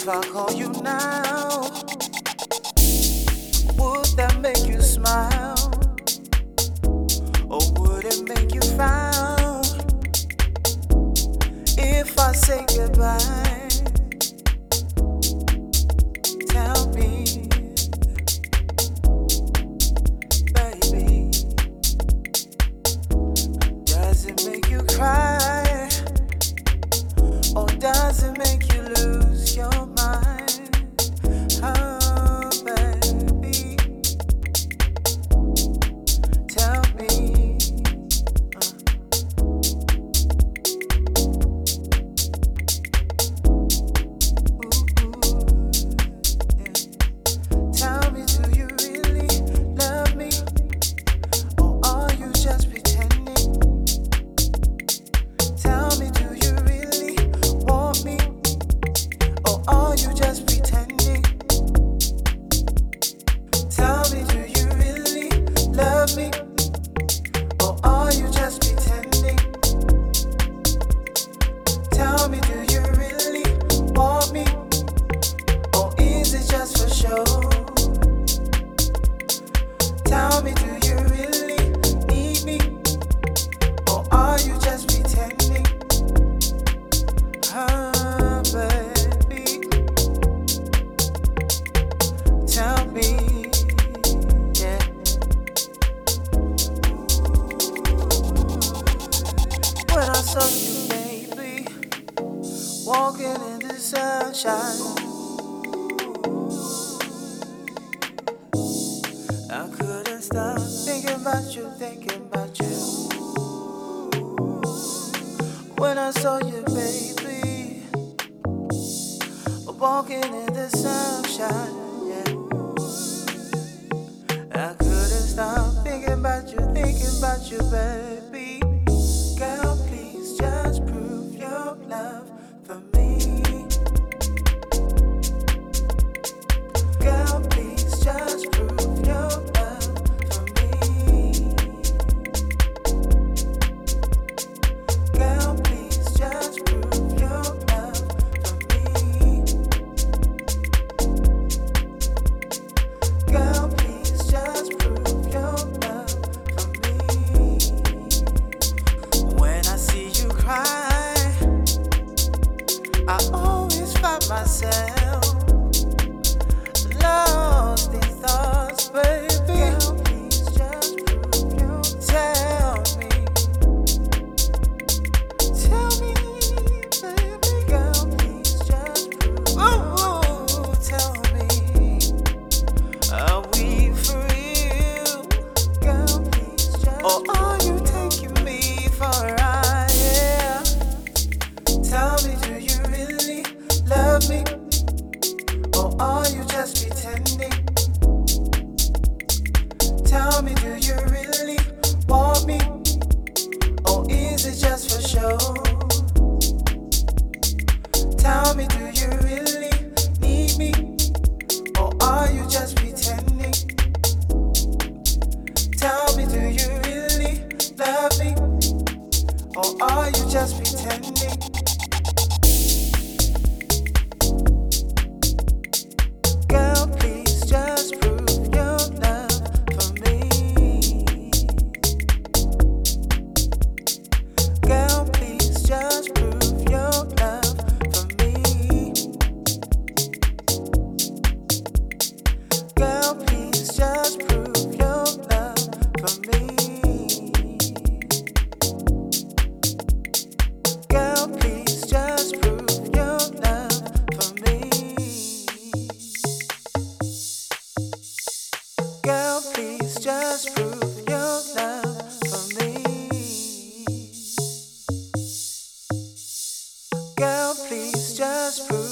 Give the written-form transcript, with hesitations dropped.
If I call you now, would that make you smile? Or would it make you frown? If I say goodbye, tell me, baby, does it make you cry? Or does it make you lose your mind? Oh, baby, tell me. Tell me, do you really love me? Or are you just pretending? Tell me, do you really want me? Or are you just pretending? Tell me, do you really love me? Or are you just pretending? Tell me, do you really want me? Or is it just for show? Tell me, do you really need me? Or are you just pretending? Oh, baby, tell me, yeah. When I saw you, baby, walking in the sunshine, I couldn't stop thinking about you, thinking about you. When I saw you, baby, walking in the sunshine, yeah, I couldn't stop thinking about you, baby. Girl, please just prove your love for me. Girl, please just prove your love for me. Girl, please just prove your love for me. Girl, please just prove your love for me. When I see you cry, I always find myself lost in thoughts, baby. Girl, please just prove your tell me, baby. Girl, please just prove. Ooh, tell me, are we for real? Girl, please just. Or are you taking me for a ride? Yeah. Tell me, do you really love me? Or are you just pretending? Tell me, do you really want me? Or is it just for show? Tell me, do you really need me? Or are you just pretending? Tell me, do you really love me? Or are you just pretending? Girl, please just prove your love for me. Girl, please just prove your love for me. Girl, please just prove your love for me. Girl, please just prove your love for me. Girl, please just prove your love for me. Girl, please just prove.